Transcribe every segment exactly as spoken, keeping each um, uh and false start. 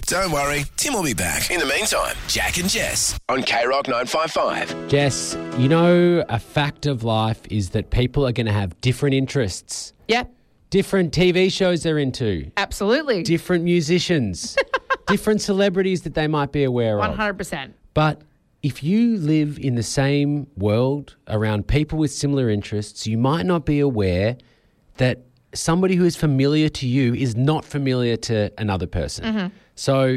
Don't worry, Tim will be back. In the meantime, Jack and Jess on K Rock nine five five. Jess, you know, a fact of life is that people are going to have different interests. Yep. Different T V shows they're into. Absolutely. Different musicians. Different celebrities that they might be aware one of. hundred percent. But if you live in the same world around people with similar interests, you might not be aware that somebody who is familiar to you is not familiar to another person. Mm-hmm. So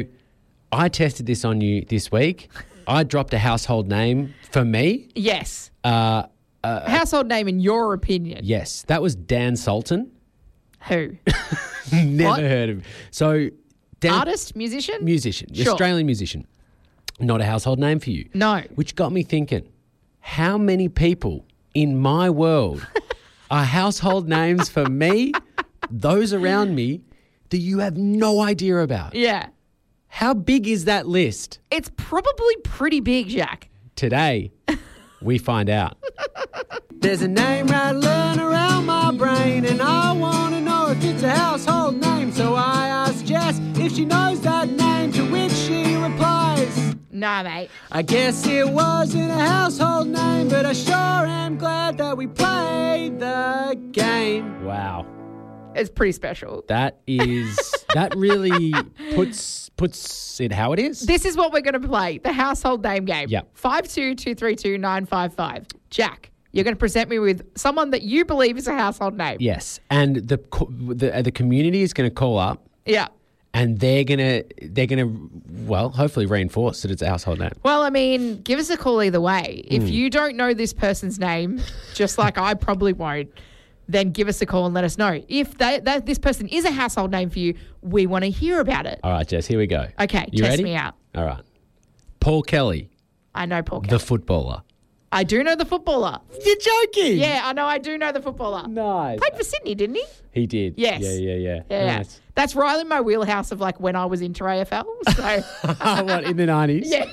I tested this on you this week. I dropped a household name for me. Yes. Uh, uh, household name in your opinion. Yes. That was Dan Sultan. Who? Never What? heard of him. So Dan, Artist, musician? Musician. Sure. Australian musician. Not a household name for you. No. Which got me thinking, how many people in my world are household names for me, those around me, that you have no idea about? Yeah. How big is that list? It's probably pretty big, Jack. Today, we find out. There's a name rattling around my brain, and I want to know if it's a household name. So I asked Jess if she knows that name, to which she replies, Nah, mate. I guess it wasn't a household name, but I sure am glad that we played the game. Wow. It's pretty special. That is, that really puts puts it how it is. This is what we're going to play, the household name game. Yep. five two two three two nine five five. Jack, you're going to present me with someone that you believe is a household name. Yes, and the co- the, uh, the community is going to call up. Yeah. And they're gonna they're gonna well, hopefully reinforce that it's a household name. Well, I mean, give us a call either way. If Mm. you don't know this person's name, just like I probably won't, then give us a call and let us know. If they, that this person is a household name for you, we want to hear about it. All right, Jess, here we go. Okay, you test ready? me out. All right. Paul Kelly, I know Paul Kelly. the footballer. I do know the footballer. You're joking. Yeah, I know. I do know the footballer. Nice. Played for Sydney, didn't he? He did. Yes. Yeah, yeah, yeah. Yeah. Nice. That's right in my wheelhouse of like when I was into A F L. So What, in the nineties? yeah.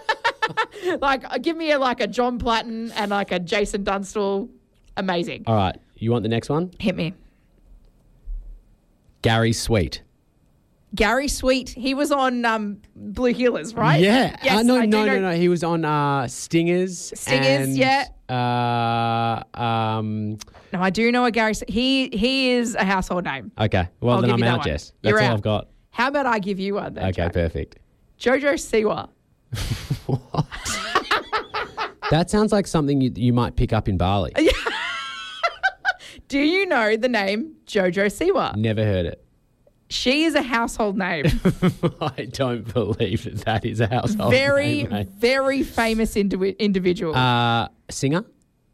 Like uh, give me a, like a John Platten and like a Jason Dunstall. Amazing. All right. You want the next one? Hit me. Gary Sweet. Gary Sweet. He was on um, Blue Heelers, right? Yeah. Yes, uh, no, I do no, know- no, no. He was on uh, Stingers. Stingers, and, yeah. Uh, um, No, I do know a Gary. S- He he is a household name. okay. Well, I'll then give I'm you that out, one. Jess. That's You're all out. I've got. How about I give you one then? Okay, Jack? perfect. Jojo Siwa. What? That sounds like something you, you might pick up in Bali. Do you know the name Jojo Siwa? Never heard it. She is a household name. I don't believe that that is a household Very, name, mate. very famous indivi- individual. Uh, singer?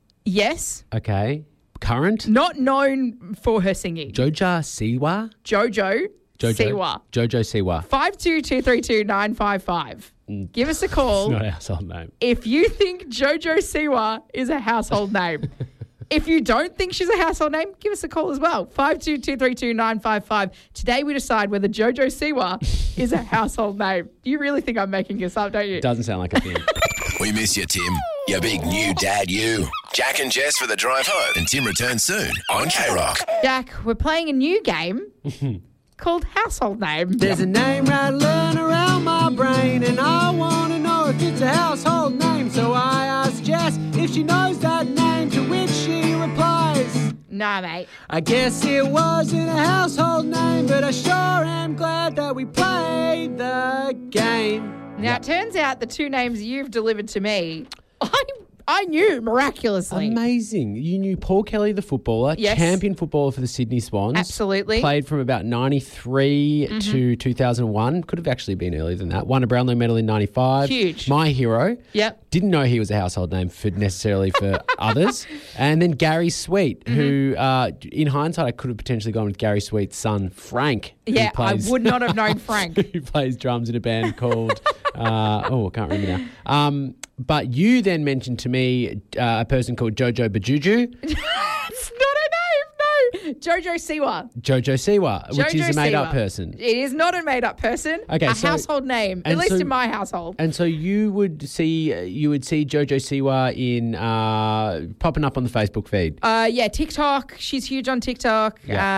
yes. Okay. Current? Not known for her singing. Joja Siwa? Jojo, Jojo Siwa. Jojo Siwa. five two two three two nine five five. Give us a call It's not a household name. if you think Jojo Siwa is a household name. If you don't think she's a household name, give us a call as well. five two two three two nine five five. Today we decide whether Jojo Siwa is a household name. You really think I'm making this up, don't you? Doesn't sound like a thing. We miss you, Tim. You big new dad, you. Jack and Jess for the drive home, and Tim returns soon on K Rock. Jack, we're playing a new game called Household Name. There's a name rattling around my brain, and I want to know if it's a household name. So I asked Jess if she knows that name, to which she replies, Nah, mate. I guess it wasn't a household name, but I sure am glad that we played the game. Now, it turns out the two names you've delivered to me, I I knew miraculously. Amazing. You knew Paul Kelly, the footballer, Yes. champion footballer for the Sydney Swans. Absolutely. Played from about ninety-three to two thousand one. Could have actually been earlier than that. Won a Brownlow medal in ninety-five. Huge. My hero. Yep. Didn't know he was a household name for necessarily for others. And then Gary Sweet, who, uh, in hindsight, I could have potentially gone with Gary Sweet's son, Frank. who Yeah, plays- I would not have known Frank. who plays drums in a band called, uh, oh, I can't remember now. Um, but you then mentioned to me uh, a person called Jojo Bajuju, It's not a name, no. Jojo Siwa. Jojo Siwa, which is Jojo a made-up Siwa. person. It is not a made-up person. Okay, a so- household name, at and least so- in my household. And so you would see you would see Jojo Siwa in uh, popping up on the Facebook feed. Uh, yeah, TikTok. She's huge on TikTok. Yeah. Uh,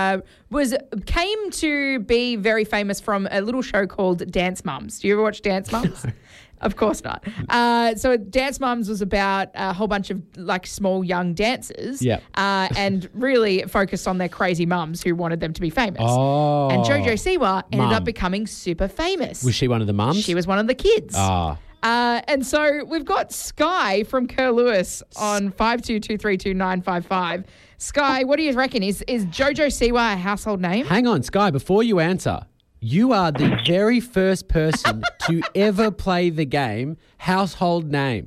was came to be very famous from a little show called Dance Mums. Do you ever watch Dance Mums? No. Of course not. Uh, so Dance Mums was about a whole bunch of like small young dancers Yep. uh, and really focused on their crazy mums who wanted them to be famous. Oh. And Jojo Siwa ended Mum. up becoming super famous. Was she one of the mums? She was one of the kids. Ah. Uh, and so we've got Sky from Kerr Lewis on five two two three two nine five five. Sky, what do you reckon? Is is Jojo Siwa a household name? Hang on, Sky, before you answer, you are the very first person to ever play the game Household Name.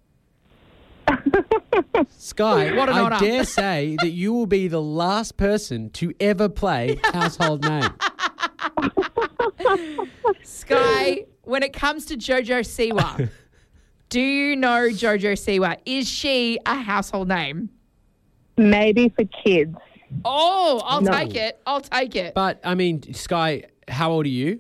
Sky, What an I honour. dare say that you will be the last person to ever play Household Name. Sky, when it comes to Jojo Siwa, do you know Jojo Siwa? Is she a household name? Maybe for kids. Oh, I'll No. take it. I'll take it. But, I mean, Sky, how old are you?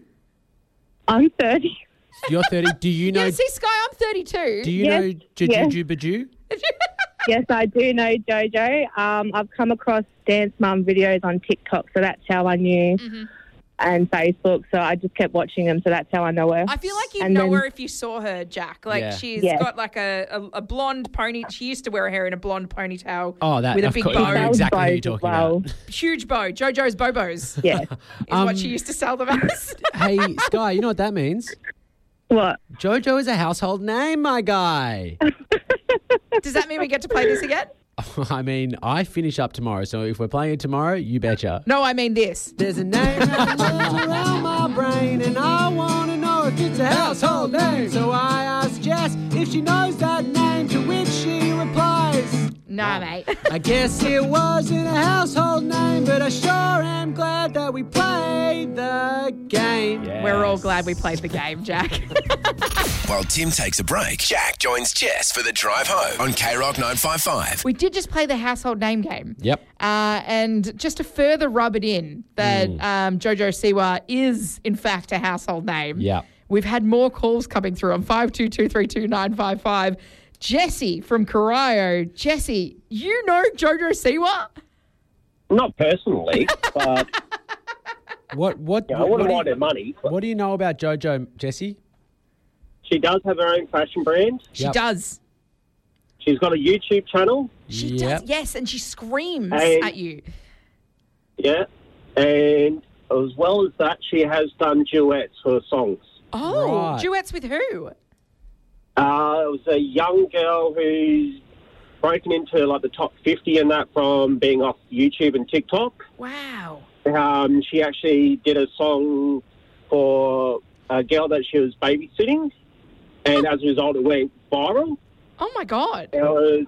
I'm thirty. You're thirty. Do you know... yeah, see, Sky, I'm thirty-two. Do you Yes, know yes. Juju Baju? Yes, I do know Jojo. Um, I've come across Dance Mum videos on TikTok, so that's how I knew, Mm-hmm. and Facebook, so I just kept watching them, so that's how I know her. I feel like you'd And know then- her if you saw her, Jack. Like, Yeah. she's Yeah. got like a, a, a blonde pony. She used to wear her hair in a blonde ponytail Oh, that... with a of big course, bow. I know exactly who you're Bows as talking well. about. Huge bow. Jojo's Bobos Yeah. is Um, what she used to sell them as. Hey, Sky, you know what that means? What? Jojo is a household name, my guy. Does that mean we get to play this again? I mean, I finish up tomorrow, so if we're playing it tomorrow, you betcha. No, I mean this. There's a name that lives around my brain, and I want to know if it's a household name. So I asked Jess if she knows that name, to which she replies, Nah, mate. I guess it wasn't a household name, but I sure am glad that we played the game. We're all glad we played the game, Jack. While Tim takes a break, Jack joins Jess for the drive home on K Rock nine five five. We did just play the household name game. Yep. Uh, and just to further rub it in that Mm. um, Jojo Siwa is, in fact, a household name. Yep. We've had more calls coming through on five two two three two nine five five. Jesse from Corio. Jesse, you know Jojo Siwa? Not personally, but What what you know, I what, wouldn't do mind you, her money. But what do you know about Jojo, Jesse? she does have her own fashion brand. She Yep. does. She's got a YouTube channel. She Yep. does, yes, and she screams Hey. at you. Yeah. And as well as that, she has done duets for songs. Oh, Right. duets with who? Uh, it was a young girl who's broken into like the top fifty and that from being off YouTube and TikTok. Wow. Um, she actually did a song for a girl that she was babysitting, and as a result, it went viral. Oh, my God. It was,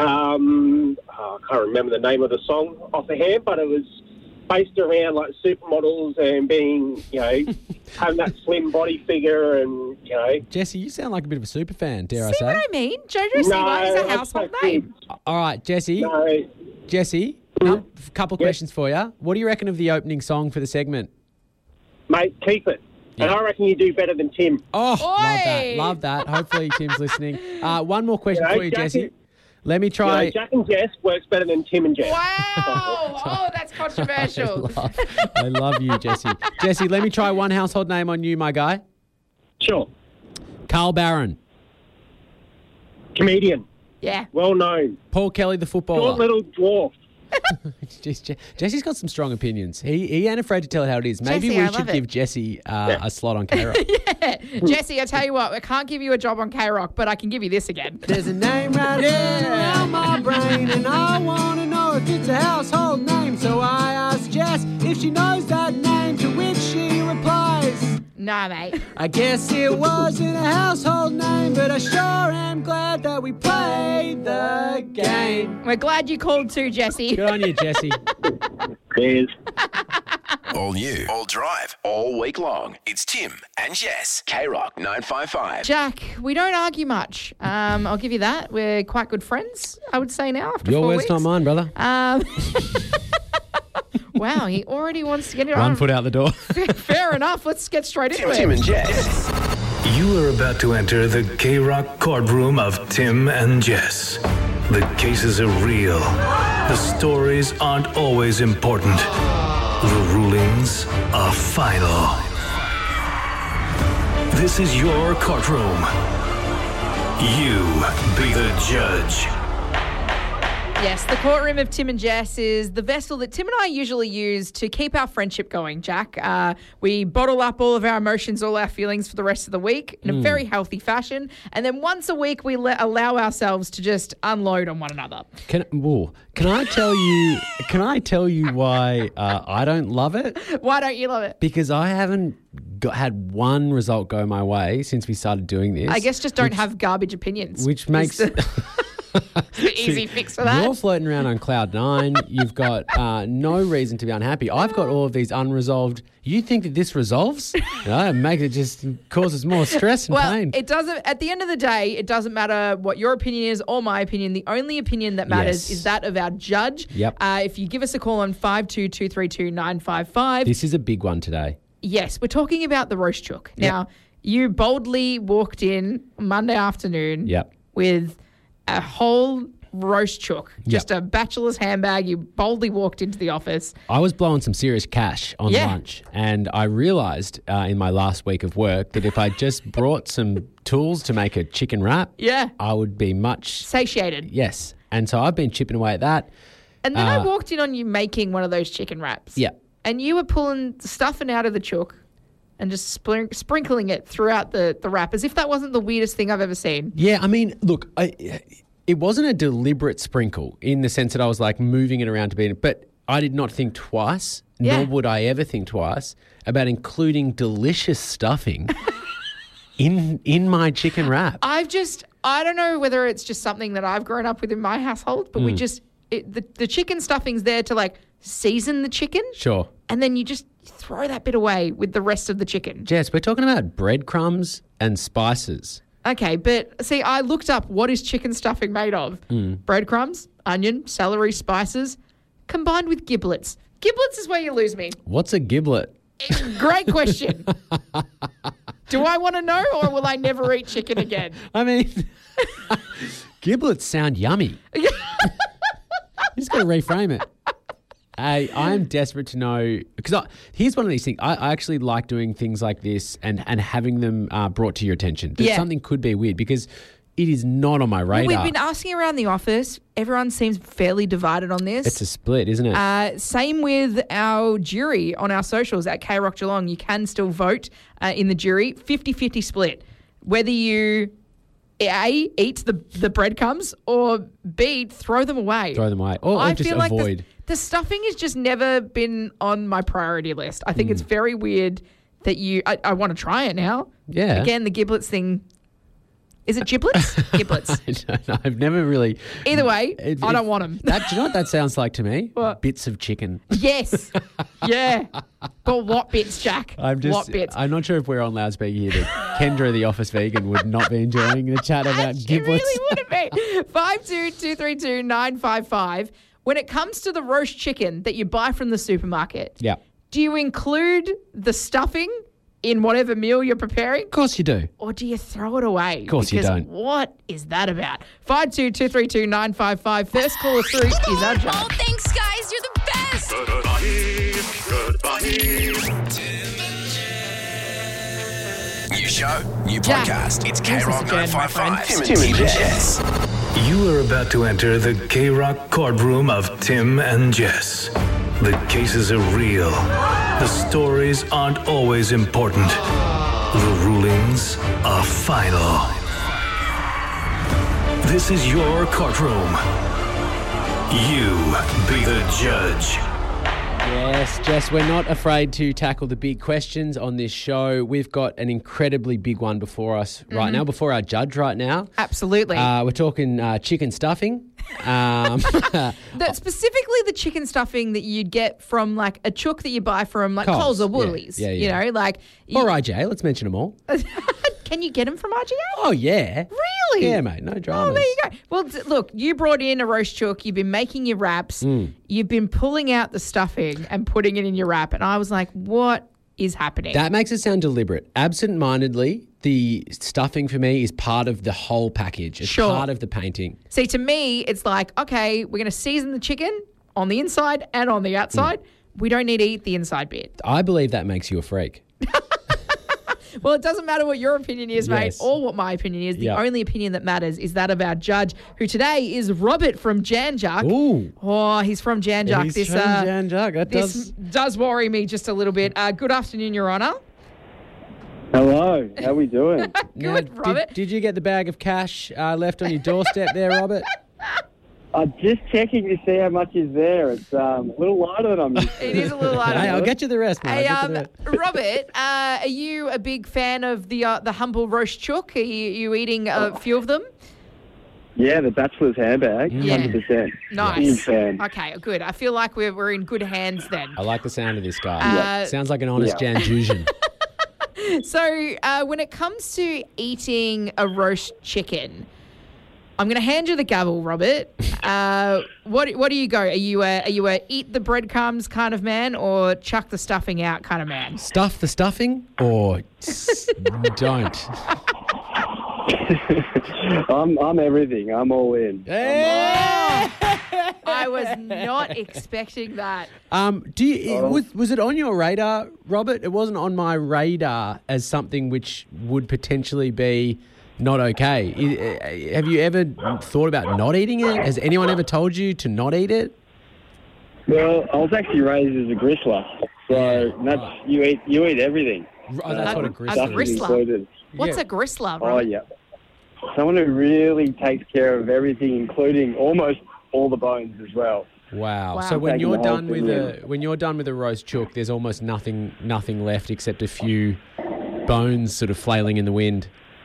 um, oh, I can't remember the name of the song off the hand, but it was based around like supermodels and being, you know, having that slim body figure and, you know. Jesse, you sound like a bit of a super fan, dare I See say? what I mean? Jojo Siwa is a I household play name. kids. All right, Jesse. No, Jesse, a couple of Yep. questions for you. What do you reckon of the opening song for the segment? mate, keep it. And Yeah. I reckon you do better than Tim. Oh, love Oi! that. Love that. Hopefully Tim's listening. Uh, one more question You know, for you, Jack Jesse. is- Let me You try. know, Jack and Jess works better than Tim and Jess. Wow. Oh, that's I controversial. love, I love you, Jesse. Jesse, let me try one household name on you, my guy. Sure. Carl Barron. Comedian. Yeah. Well known. Paul Kelly, the Short footballer. little dwarf. Jeez, Je- Jesse's got some strong opinions. He he ain't afraid to tell it how it is. Maybe Jesse, we I should love it. give Jesse uh, a slot on K-Rock. Jesse, I tell you what, I can't give you a job on K-Rock, but I can give you this again. There's a name right around my brain, and I want to know if it's a household name. So I asked Jess if she knows that name, to which she replies, Nah, mate. I guess it wasn't a household name, but I sure am glad that we played the game. We're glad you called too, Jesse. Good on you, Jesse. Cheers. All new, all drive, all week long. It's Tim and Jess. K Rock nine five five. Jack, we don't argue much. Um, I'll give you that. We're quite good friends, I would say now, after Your four words, weeks. not mine, brother. Um, wow, he already wants to get it One on. foot out the door. Fair enough. Let's get straight into Tim, it. Tim and Jess. You are about to enter the K-Rock courtroom of Tim and Jess. The cases are real. The stories aren't always important. The rulings are final. This is your courtroom. You be the judge. Yes, the courtroom of Tim and Jess is the vessel that Tim and I usually use to keep our friendship going, Jack. Uh, we bottle up all of our emotions, all our feelings for the rest of the week in a very healthy fashion. And then once a week, we let, allow ourselves to just unload on one another. Can whoa, can I tell you? Can I tell you why uh, I don't love it? Why don't you love it? Because I haven't got, had one result go my way since we started doing this. I guess just don't which, have garbage opinions. which makes the easy fix for that. You're floating around on cloud nine. You've got uh, no reason to be unhappy. I've got all of these unresolved. You think that this resolves? No, it makes it just causes more stress and Well, pain. it doesn't. At the end of the day, it doesn't matter what your opinion is or my opinion. The only opinion that matters Yes. is that of our judge. Yep. Uh, if you give us a call on five two two three two nine five five. This is a big one today. Yes, we're talking about the roast chook. Now, you boldly walked in Monday afternoon Yep. with a whole roast chook, just a bachelor's handbag. You boldly walked into the office. I was blowing some serious cash on Yeah. lunch, and I realised uh, in my last week of work that if I just brought some tools to make a chicken wrap, Yeah. I would be much Satiated. yes. And so I've been chipping away at that. And then I Uh, walked in on you making one of those chicken wraps. Yeah. And you were pulling the stuffing out of the chook and just splink- sprinkling it throughout the, the wrap as if that wasn't the weirdest thing I've ever seen. Yeah, I mean, look, I, it wasn't a deliberate sprinkle in the sense that I was like moving it around to be, but I did not think twice, Yeah. nor would I ever think twice about including delicious stuffing in in my chicken wrap. I've just, I don't know whether it's just something that I've grown up with in my household, but we just, it, the, the chicken stuffing's there to like season the chicken. Sure. And then you just throw that bit away with the rest of the chicken. Jess, we're talking about breadcrumbs and spices. Okay, but see, I looked up what is chicken stuffing made of. Breadcrumbs, onion, celery, spices, combined with giblets. Giblets is where you lose me. What's a giblet? Great question. Do I want to know, or will I never eat chicken again? I mean, giblets sound yummy. You just got to reframe it. I, I am desperate to know, because here's one of these things. I, I actually like doing things like this and, and having them uh, brought to your attention. That Yeah. something could be weird because it is not on my radar. We've been asking around the office. Everyone seems fairly divided on this. It's a split, isn't it? Uh, same with our jury on our socials at K Rock Geelong. You can still vote uh, in the jury. fifty-fifty split. Whether you A, eat the, the breadcrumbs, or B, throw them away. Throw them away. Or, or I just feel like avoid. the, the stuffing has just never been on my priority list. I think Hmm. it's very weird that you... I, I want to try it now. Yeah. Again, the giblets thing... Is it giblets? Giblets. I don't know. I've never really... Either way, It- I it- don't want them. That, do you know what that sounds like to me? What? Bits of chicken. Yes. Yeah. But what bits, Jack? I'm just. what bits? I'm not sure if we're on loudspeaker here, but Kendra, the office vegan, would not be enjoying the chat about She giblets. really wouldn't be. five two two three two nine five five. When it comes to the roast chicken that you buy from the supermarket, Yeah. do you include the stuffing in whatever meal you're preparing? Of course you do. Or do you throw it away? Of course you don't. What is that about? five two two three two nine five five. First caller through is our Oh, Jack. thanks, guys. You're the best. New show, new Jack, podcast. It's here's K-Rock Mister Jen, my nine five five. friend. Tim and Jess. You are about to enter the K-Rock courtroom of Tim and Jess. The cases are real. The stories aren't always important. The rulings are final. This is your courtroom. You be the judge. Yes, Jess, we're not afraid to tackle the big questions on this show. We've got an incredibly big one before us right now, before our judge right now. Absolutely. Uh, we're talking uh, chicken stuffing. Um, The, specifically the chicken stuffing that you'd get from like a chook that you buy from like Coles, Coles or yeah, Woolies. yeah, yeah. You know, like... you- or I J, let's mention them all. Can you get them from R G A? Oh, yeah. Really? Yeah, mate, no dramas. Oh, there you go. Well, d- look, you brought in a roast chook. You've been making your wraps. Mm. You've been pulling out the stuffing and putting it in your wrap. And I was like, what is happening? That makes it sound deliberate. Absent-mindedly, the stuffing for me is part of the whole package. It's Sure. part of the painting. See, to me, it's like, okay, we're going to season the chicken on the inside and on the outside. We don't need to eat the inside bit. I believe that makes you a freak. Well, it doesn't matter what your opinion is, mate, Yes. or what my opinion is. The Yep. only opinion that matters is that of our judge, who today is Robert from Janjuk. Ooh. Oh, he's from Janjuk. He's this from uh, Janjuk. That this does- does worry me just a little bit. Uh, good afternoon, Your Honour. Hello, how we doing? Now, Good, did- Robert. Did, you get the bag of cash uh, left on your doorstep there, Robert? I'm just checking to see how much is there. It's um, a little lighter than I'm used to. It is a little lighter. Hey, I'll get you the rest, mate. Hey, I'll um, get you the rest. Robert, uh, are you a big fan of the uh, the humble roast chook? Are you, you eating a few of them? Yeah, the bachelor's handbag, Yeah. one hundred percent. Nice. Huge fan. Okay, good. I feel like we're we're in good hands then. I like the sound of this guy. Uh, Sounds like an honest Yeah. Janjusian. So, uh, when it comes to eating a roast chicken, I'm going to hand you the gavel, Robert. Uh, what what do you go? Are you a are you a eat the breadcrumbs kind of man, or chuck the stuffing out kind of man? Stuff the stuffing or s- don't? I'm I'm everything. I'm all in. I was not expecting that. Um, do you, was, was it on your radar, Robert? It wasn't on my radar as something which would potentially be not okay. I- Have you ever thought about not eating it? Has anyone ever told you to not eat it? Well, I was actually raised as a gristler, so that's you eat you eat everything. Oh, that's what a A gristler Stuff is. is gristler? included. What's Yeah. a gristler, Oh Robert? yeah, someone who really takes care of everything, including almost all the bones as well. Wow. Wow. So when Taking you're the whole done with thing a when you're done with a roast chook, there's almost nothing nothing left except a few bones sort of flailing in the wind.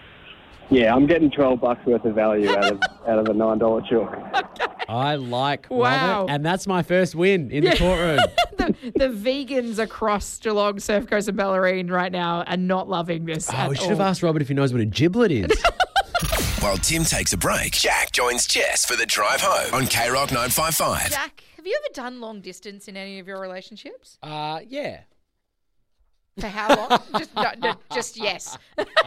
Yeah, I'm getting twelve bucks worth of value out of out of a nine dollar chook. I like Wow. Robert, and that's my first win in the courtroom. the, the vegans across Geelong, Surf Coast and Bellarine right now are not loving this Oh, at we should all. have asked Robert if he knows what a giblet is. While Tim takes a break, Jack joins Jess for the drive home on K Rock nine five five. Jack, have you ever done long distance in any of your relationships? uh, yeah. For how long? just, no, no, just yes.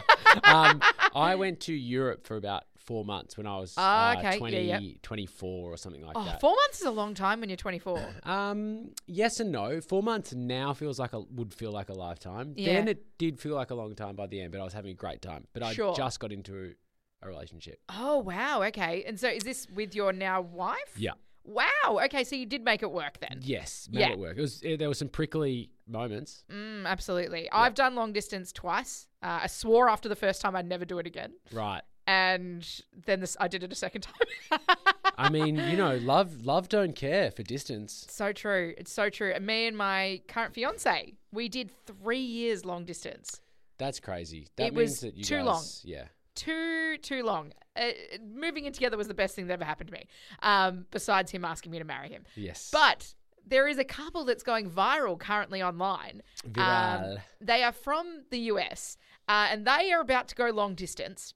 Um, I went to Europe for about four months when I was Ah, uh, okay. Yeah, twenty, yeah. twenty-four or something like Oh, that. four months is a long time when you're twenty-four. Um, yes and no. Four months now feels like a would feel like a lifetime. Yeah. Then it did feel like a long time by the end, but I was having a great time. But I Sure. just got into a relationship. Oh, wow. Okay. And so is this with your now wife? Yeah. Wow. Okay. So you did make it work then. Yes, made Yeah. it work. It was. eh, there were some prickly moments. Mm, absolutely. I've done long distance twice. Uh, I swore after the first time I'd never do it again. Right. And then this, I did it a second time. I mean, you know, love love don't care for distance. So true. It's so true. And me and my current fiance, we did three years long distance. That's crazy. That It means was that you too guys, long. Yeah. Too, too long. Uh, moving in together was the best thing that ever happened to me, um, besides him asking me to marry him. Yes. But there is a couple that's going viral currently online. Viral. They are from the U S, uh, and they are about to go long distance.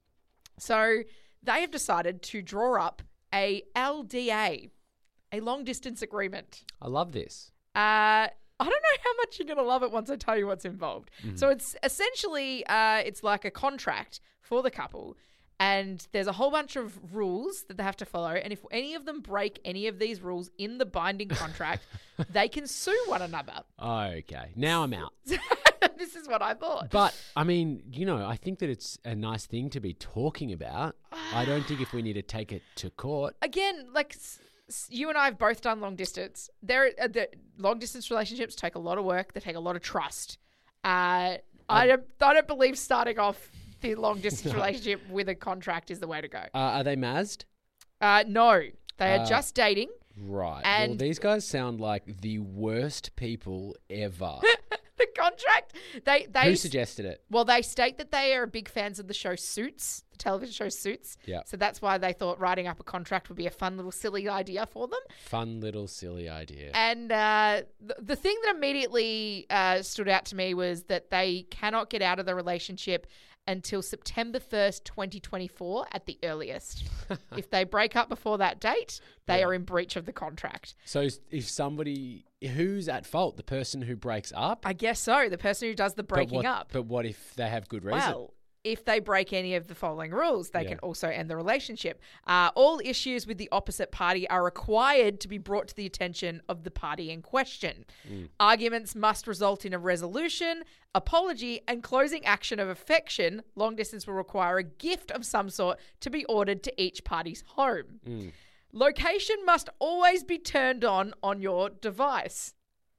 So they have decided to draw up a L D A, a long distance agreement. I love this. Uh, I don't know how much you're going to love it once I tell you what's involved. Mm-hmm. So it's essentially, uh, it's like a contract for the couple, and there's a whole bunch of rules that they have to follow. And if any of them break any of these rules in the binding contract, they can sue one another. Okay. Now I'm out. This is what I thought. But I mean, you know, I think that it's a nice thing to be talking about. I don't think if we need to take it to court. Again, like s- s- you and I have both done long distance. There, uh, the long distance relationships take a lot of work. They take a lot of trust. Uh, I don't, I don't believe starting off the long distance relationship with a contract is the way to go. Uh, are they mazzed? Uh, no, they are Uh, just dating. Right. well, And- these guys sound like the worst people ever. The contract, they they Who s- suggested it? well, they state that they are big fans of the show Suits, the television show Suits. Yeah. So that's why they thought writing up a contract would be a fun little silly idea for them. Fun little silly idea. And uh, the, the thing that immediately uh, stood out to me was that they cannot get out of the relationship until September first, twenty twenty-four at the earliest. If they break up before that date, they Yeah. are in breach of the contract. So s- if somebody, who's at fault? The person who breaks up? I guess so. The person who does the But breaking what, up. But what if they have good reason? Well, if they break any of the following rules, they Yeah. can also end the relationship. Uh, all issues with the opposite party are required to be brought to the attention of the party in question. Mm. Arguments must result in a resolution, apology, and closing action of affection. Long distance will require a gift of some sort to be ordered to each party's home. Mm. Location must always be turned on on your device.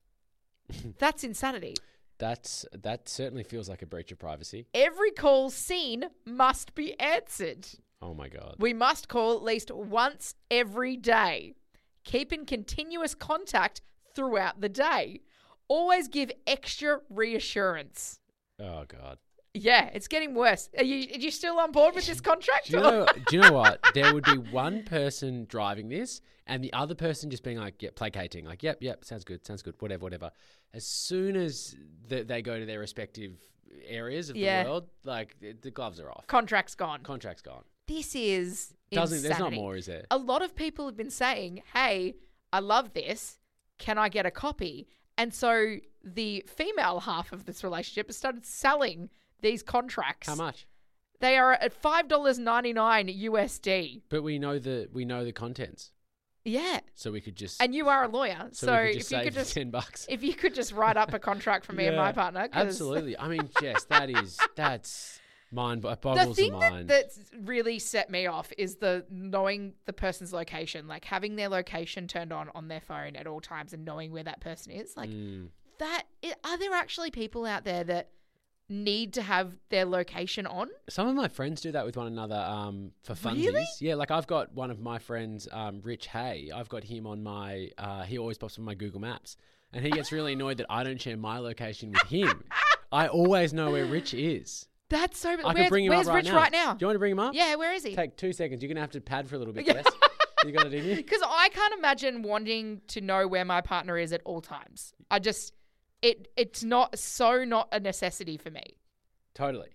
That's insanity. That's that certainly feels like a breach of privacy. Every call seen must be answered. Oh my God. We must call at least once every day. Keep in continuous contact throughout the day. Always give extra reassurance. Oh God. Yeah, it's getting worse. Are you, are you still on board with this contract? Do you know? Do you know what? There would be one person driving this, and the other person just being like, "Yep," placating, like, "Yep, yep, sounds good, sounds good, whatever, whatever." As soon as the, they go to their respective areas of Yeah. the world, like the, the gloves are off. Contract's gone. Contract's gone. This is Doesn't insanity. there's not more, is there? A lot of people have been saying, hey, I love this. Can I get a copy? And so the female half of this relationship has started selling these contracts. How much? They are at five dollars ninety-nine U S D. But we know the we know the contents, Yeah. so we could just And you are a lawyer. so, So, we could just if you save could just ten bucks. if you could just write up a contract for me and Yeah. my partner. 'cause Absolutely. I mean, Jess, that is that's mind bo- The boggles thing the that, mind. that's really set me off is the knowing the person's location, like having their location turned on on their phone at all times and knowing where that person is. Like Mm. that, i- are there actually people out there that need to have their location on? Some of my friends do that with one another um, for funsies. Really? Yeah, like I've got one of my friends, um, Rich Hay. I've got him on my. Uh, he always pops on my Google Maps, and he gets really annoyed that I don't share my location with him. I always know where Rich is. That's so. I where's could bring him where's up right Rich now. right now? Do you want to bring him up? Yeah, where is he? Take two seconds. You're gonna have to pad for a little bit, Yeah. Jess. You got it in you? Because I can't imagine wanting to know where my partner is at all times. I just, it it's not so not a necessity for me. Totally.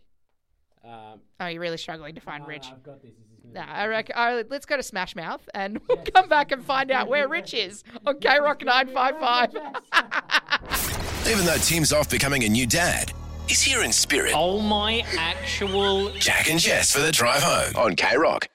Um, Oh, you're really struggling to find no, Rich. no, I've got this. This is gonna Nah, be- I reckon. I, let's go to Smash Mouth and we'll come back and find out where Rich is on K Rock nine five five. Even though Tim's off becoming a new dad, he's here in spirit. Oh my actual... Jack and Jess for the drive home on K Rock.